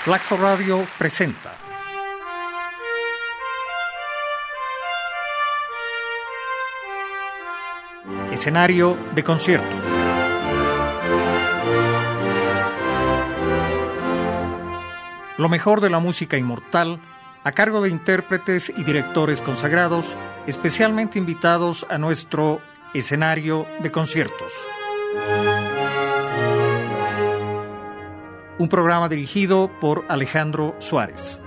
Flaxo Radio presenta Escenario de conciertos. Lo mejor de la música inmortal a cargo de intérpretes y directores consagrados, especialmente invitados a nuestro escenario de conciertos. Un programa dirigido por Alejandro Suárez.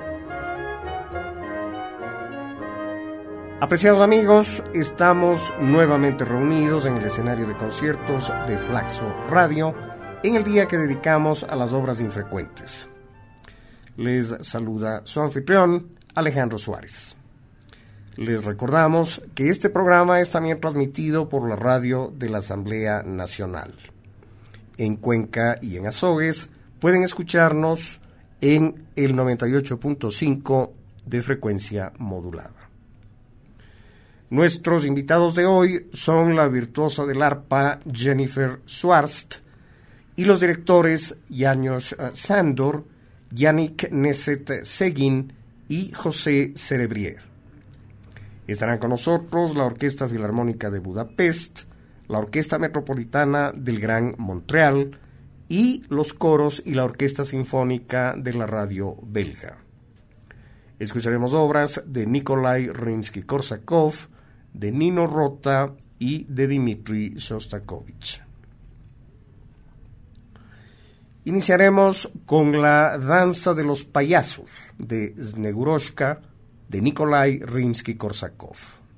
Apreciados amigos, estamos nuevamente reunidos en el escenario de conciertos de Flaxo Radio en el día que dedicamos a las obras infrecuentes. Les saluda su anfitrión, Alejandro Suárez. Les recordamos que este programa es también transmitido por la radio de la Asamblea Nacional. En Cuenca y en Azogues pueden escucharnos en el 98.5 de frecuencia modulada. Nuestros invitados de hoy son la virtuosa del arpa Jennifer Swarst y los directores János Sándor, Yannick Nézet-Séguin y José Cerebrier. Estarán con nosotros la Orquesta Filarmónica de Budapest, la Orquesta Metropolitana del Gran Montreal y los coros y la Orquesta Sinfónica de la Radio Belga. Escucharemos obras de Nikolai Rimsky-Korsakov, de Nino Rota y de Dmitri Shostakovich. Iniciaremos con la Danza de los Payasos de Sneguroshka de Nikolai Rimsky-Korsakov.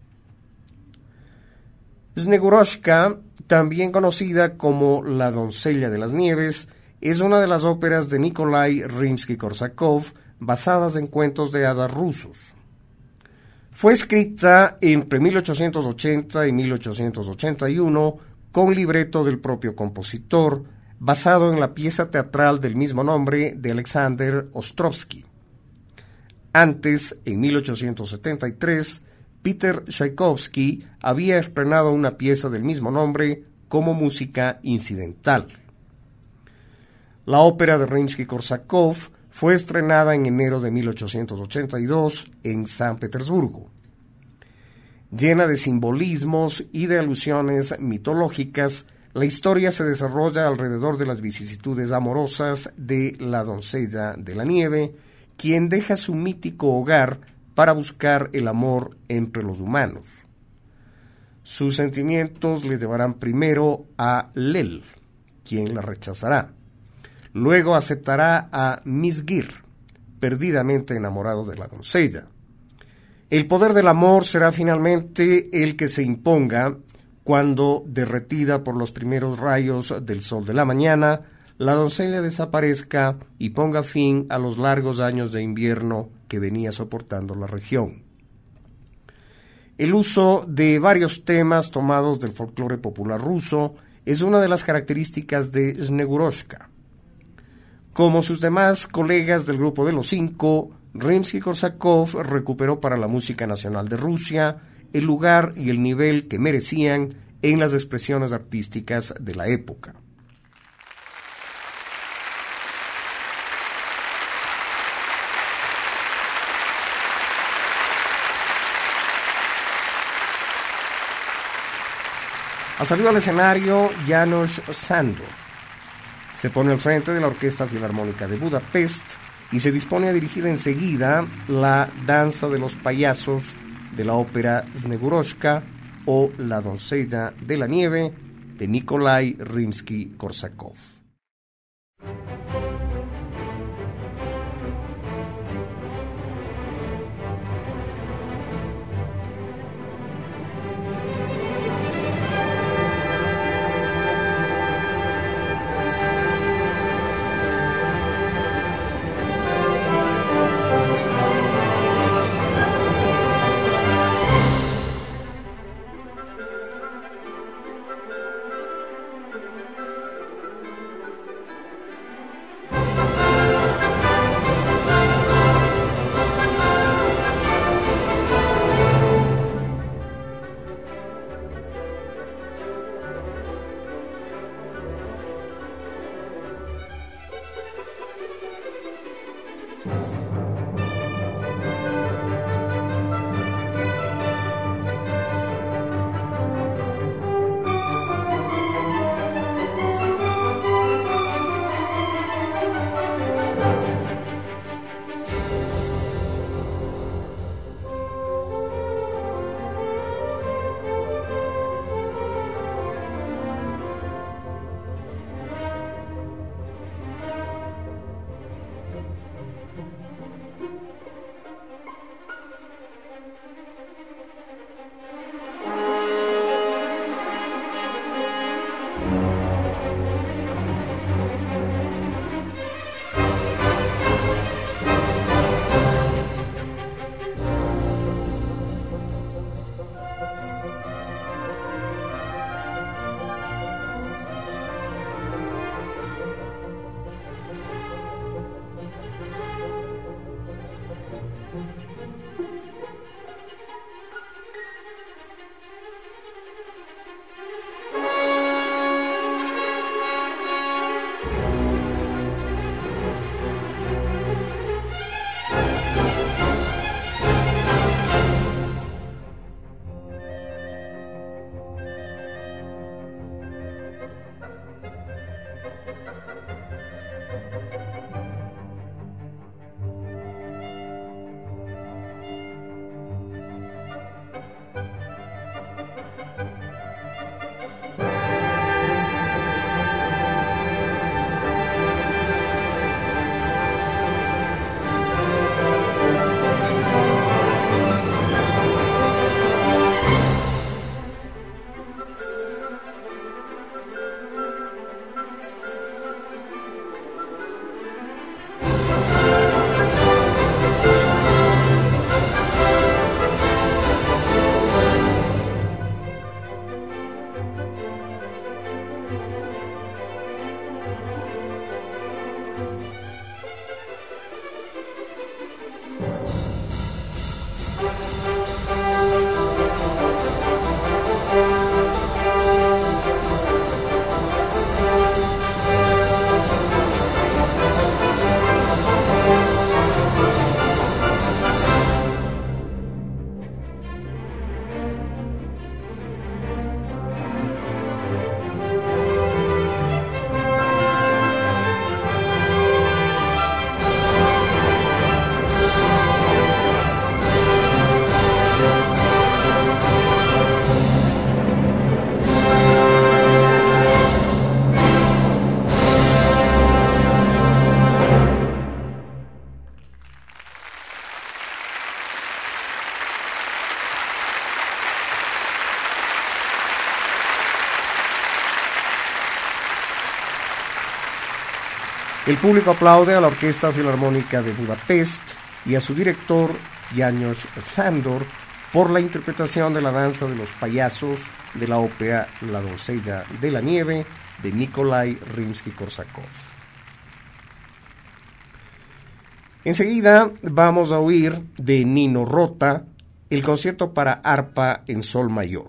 Sneguroshka, también conocida como La doncella de las nieves, es una de las óperas de Nikolai Rimsky-Korsakov basadas en cuentos de hadas rusos. Fue escrita entre 1880 y 1881 con libreto del propio compositor, basado en la pieza teatral del mismo nombre de Alexander Ostrovsky. Antes, en 1873, Peter Tchaikovsky había estrenado una pieza del mismo nombre como música incidental. La ópera de Rimsky-Korsakov fue estrenada en enero de 1882 en San Petersburgo. Llena de simbolismos y de alusiones mitológicas, la historia se desarrolla alrededor de las vicisitudes amorosas de la doncella de la nieve, quien deja su mítico hogar para buscar el amor entre los humanos. Sus sentimientos le llevarán primero a Lel, quien la rechazará. Luego aceptará a Misgir, perdidamente enamorado de la doncella. El poder del amor será finalmente el que se imponga cuando, derretida por los primeros rayos del sol de la mañana, la doncella desaparezca y ponga fin a los largos años de invierno que venía soportando la región. El uso de varios temas tomados del folclore popular ruso es una de las características de Sneguroshka. Como sus demás colegas del Grupo de los Cinco, Rimsky-Korsakov recuperó para la música nacional de Rusia el lugar y el nivel que merecían en las expresiones artísticas de la época. Ha salido al escenario János Sándor. Se pone al frente de la Orquesta Filarmónica de Budapest y se dispone a dirigir enseguida la Danza de los Payasos de la ópera Sneguroshka o La doncella de la nieve de Nikolai Rimsky-Korsakov. El público aplaude a la Orquesta Filarmónica de Budapest y a su director, János Sándor, por la interpretación de la danza de los payasos de la ópera La doncella de la nieve de Nikolai Rimsky-Korsakov. Enseguida vamos a oír de Nino Rota el concierto para arpa en sol mayor.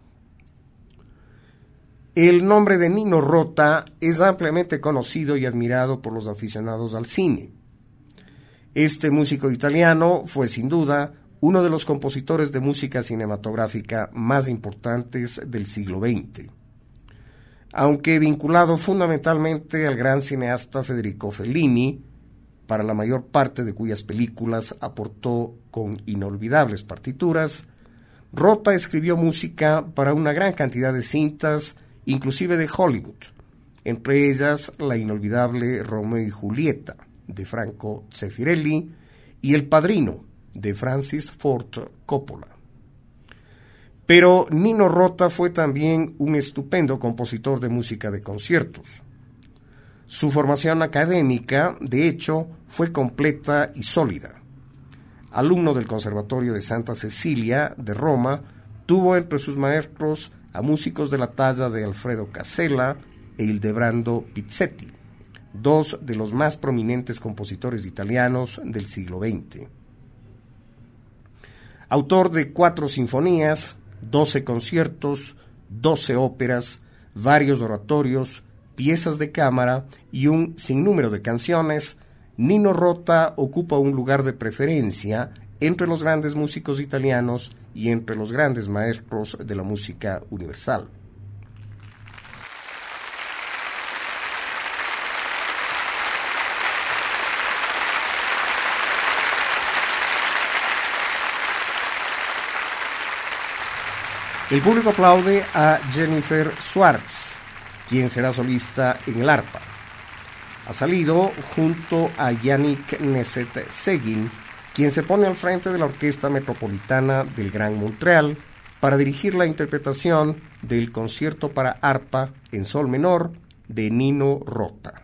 El nombre de Nino Rota es ampliamente conocido y admirado por los aficionados al cine. Este músico italiano fue sin duda uno de los compositores de música cinematográfica más importantes del siglo XX. Aunque vinculado fundamentalmente al gran cineasta Federico Fellini, para la mayor parte de cuyas películas aportó con inolvidables partituras, Rota escribió música para una gran cantidad de cintas, inclusive de Hollywood, entre ellas la inolvidable Romeo y Julieta, de Franco Zeffirelli, y El Padrino, de Francis Ford Coppola. Pero Nino Rota fue también un estupendo compositor de música de conciertos. Su formación académica, de hecho, fue completa y sólida. Alumno del Conservatorio de Santa Cecilia de Roma, tuvo entre sus maestros a músicos de la talla de Alfredo Casella e Ildebrando Pizzetti, dos de los más prominentes compositores italianos del siglo XX. Autor de 4 sinfonías, 12 conciertos, 12 óperas, varios oratorios, piezas de cámara y un sinnúmero de canciones, Nino Rota ocupa un lugar de preferencia entre los grandes músicos italianos y entre los grandes maestros de la música universal. El público aplaude a Jennifer Schwartz, quien será solista en el arpa. Ha salido junto a Yannick Nézet-Séguin, quien se pone al frente de la Orquesta Metropolitana del Gran Montreal para dirigir la interpretación del concierto para arpa en sol menor de Nino Rota.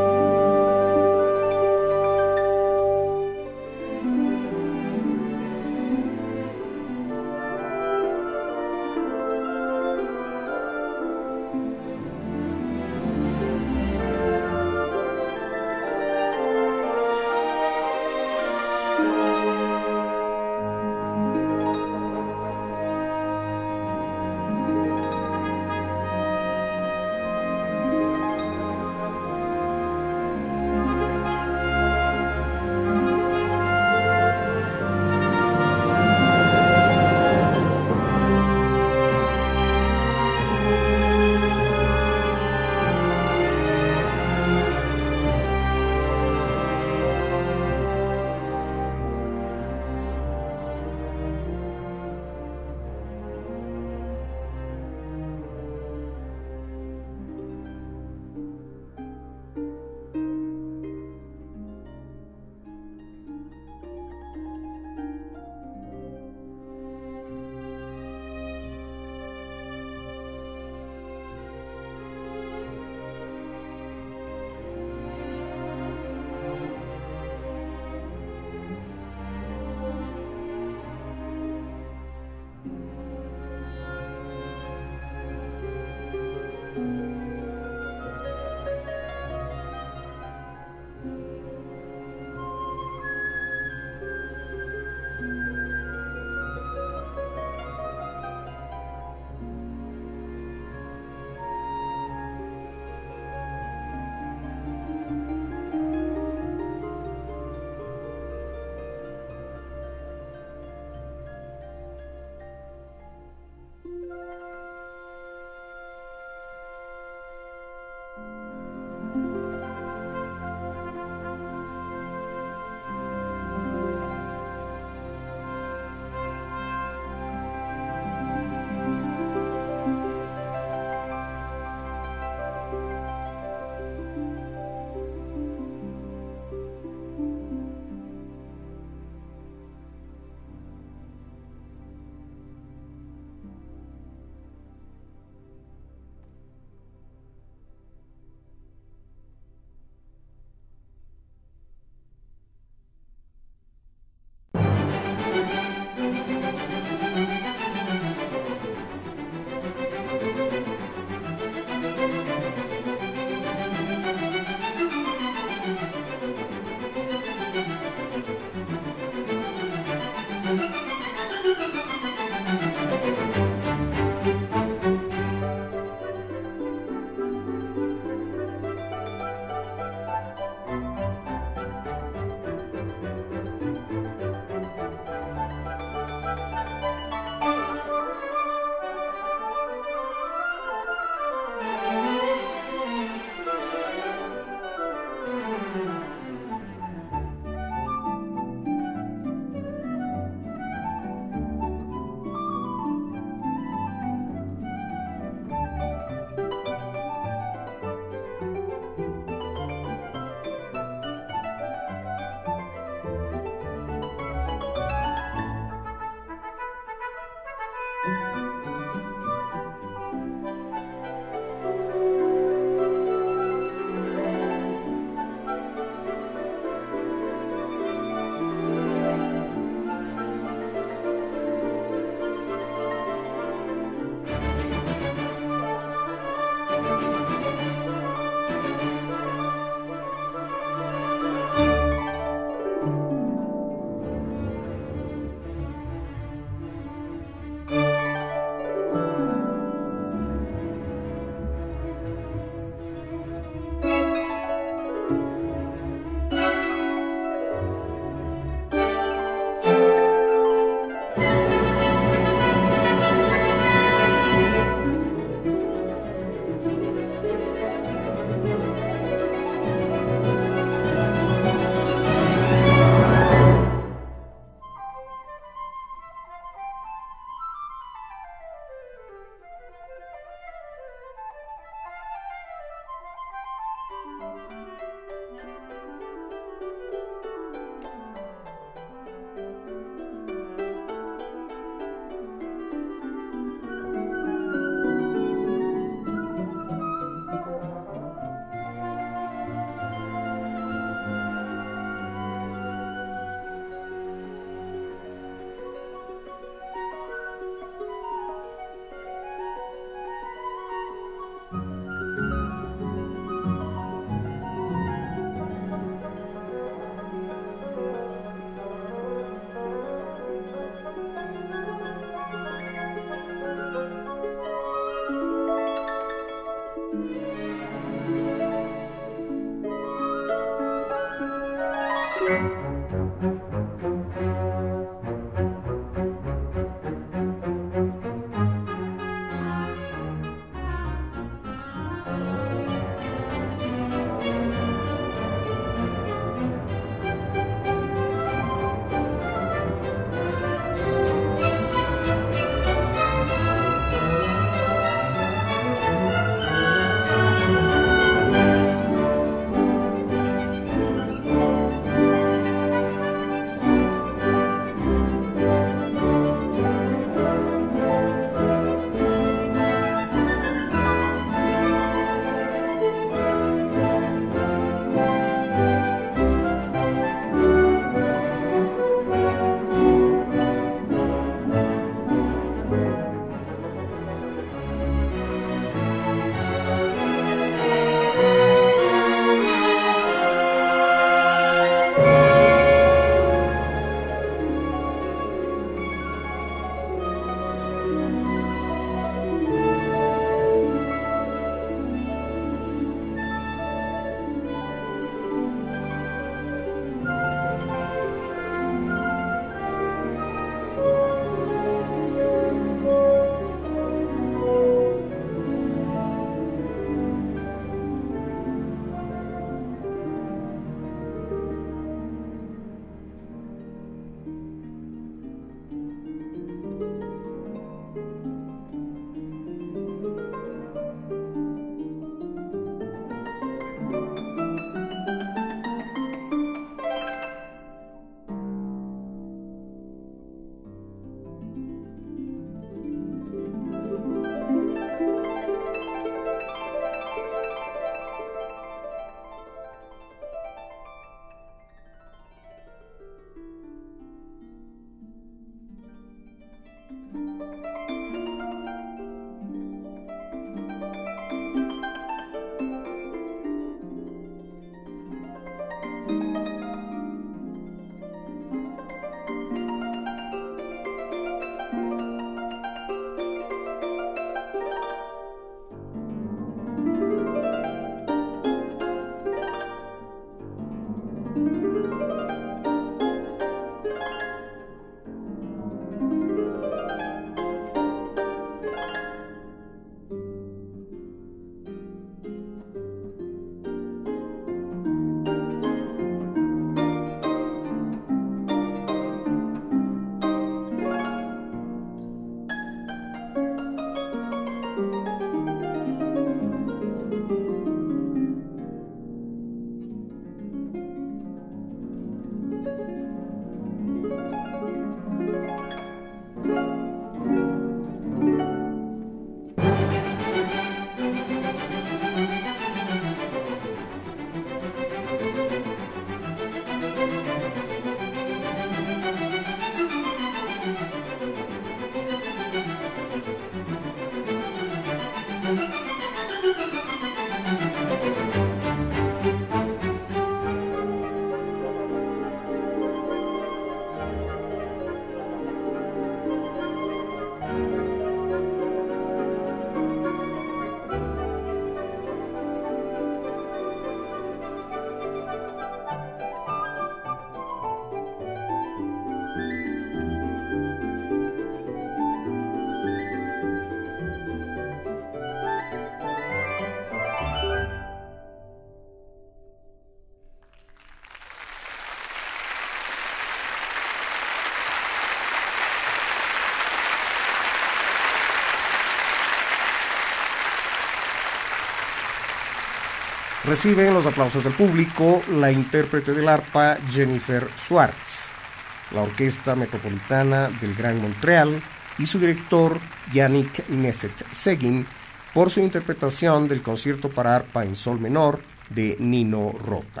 Reciben los aplausos del público la intérprete del arpa Jennifer Swartz, la Orquesta Metropolitana del Gran Montreal y su director Yannick Nézet-Séguin por su interpretación del concierto para arpa en sol menor de Nino Rota.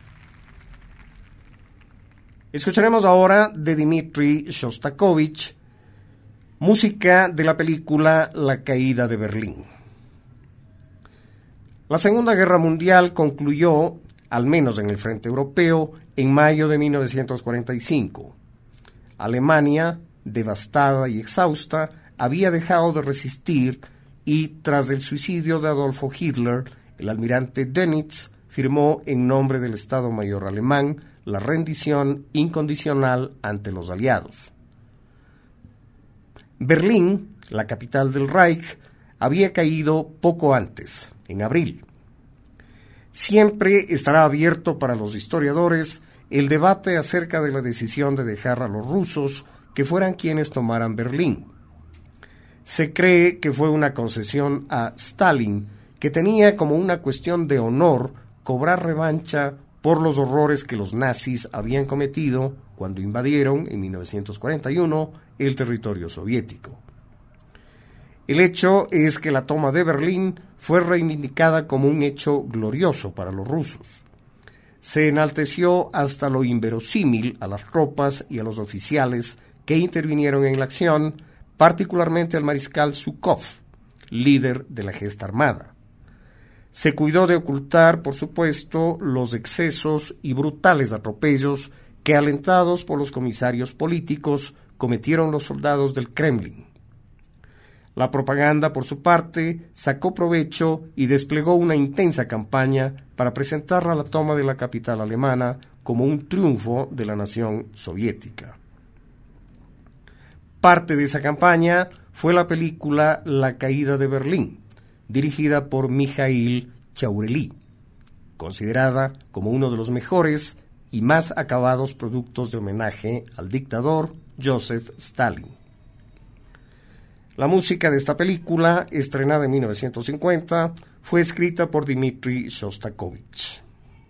Escucharemos ahora de Dmitri Shostakovich, música de la película La caída de Berlín. La Segunda Guerra Mundial concluyó, al menos en el frente europeo, en mayo de 1945. Alemania, devastada y exhausta, había dejado de resistir y, tras el suicidio de Adolfo Hitler, el almirante Dönitz firmó en nombre del Estado Mayor alemán la rendición incondicional ante los aliados. Berlín, la capital del Reich, había caído poco antes, en abril. Siempre estará abierto para los historiadores el debate acerca de la decisión de dejar a los rusos que fueran quienes tomaran Berlín. Se cree que fue una concesión a Stalin, que tenía como una cuestión de honor cobrar revancha por los horrores que los nazis habían cometido cuando invadieron en 1941 el territorio soviético. El hecho es que la toma de Berlín fue reivindicada como un hecho glorioso para los rusos. Se enalteció hasta lo inverosímil a las tropas y a los oficiales que intervinieron en la acción, particularmente al mariscal Zhukov, líder de la gesta armada. Se cuidó de ocultar, por supuesto, los excesos y brutales atropellos que, alentados por los comisarios políticos, cometieron los soldados del Kremlin. La propaganda, por su parte, sacó provecho y desplegó una intensa campaña para presentar a la toma de la capital alemana como un triunfo de la nación soviética. Parte de esa campaña fue la película La caída de Berlín, dirigida por Mikhail Chaurely, considerada como uno de los mejores y más acabados productos de homenaje al dictador Joseph Stalin. La música de esta película, estrenada en 1950, fue escrita por Dmitri Shostakovich.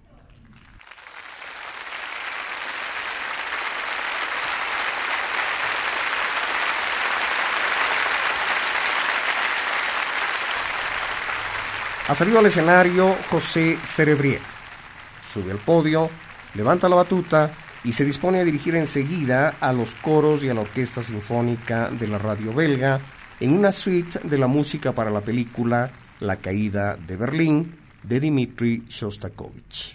Ha salido al escenario José Cerebrier. Sube al podio, levanta la batuta y se dispone a dirigir enseguida a los coros y a la Orquesta Sinfónica de la radio belga en una suite de la música para la película La caída de Berlín de Dmitri Shostakovich.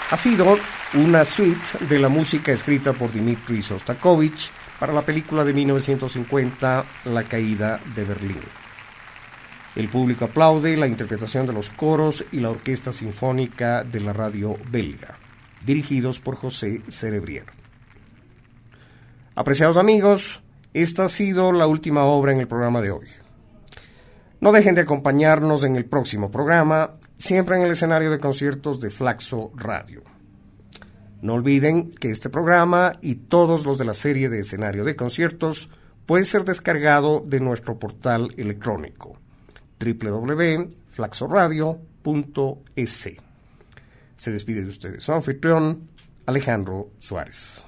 Ha sido una suite de la música escrita por Dmitri Shostakovich para la película de 1950 La caída de Berlín. El público aplaude la interpretación de los coros y la orquesta sinfónica de la radio belga, dirigidos por José Cerebrier. Apreciados amigos, esta ha sido la última obra en el programa de hoy. No dejen de acompañarnos en el próximo programa, siempre en el escenario de conciertos de Flaxo Radio. No olviden que este programa y todos los de la serie de escenario de conciertos puede ser descargado de nuestro portal electrónico www.flaxoradio.es. Se despide de ustedes su anfitrión, Alejandro Suárez.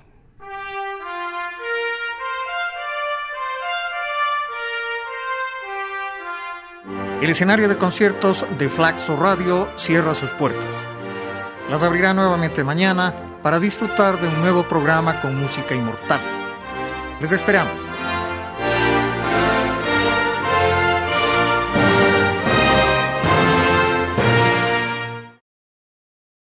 El escenario de conciertos de Flaxo Radio cierra sus puertas. Las abrirá nuevamente mañana para disfrutar de un nuevo programa con música inmortal. Les esperamos.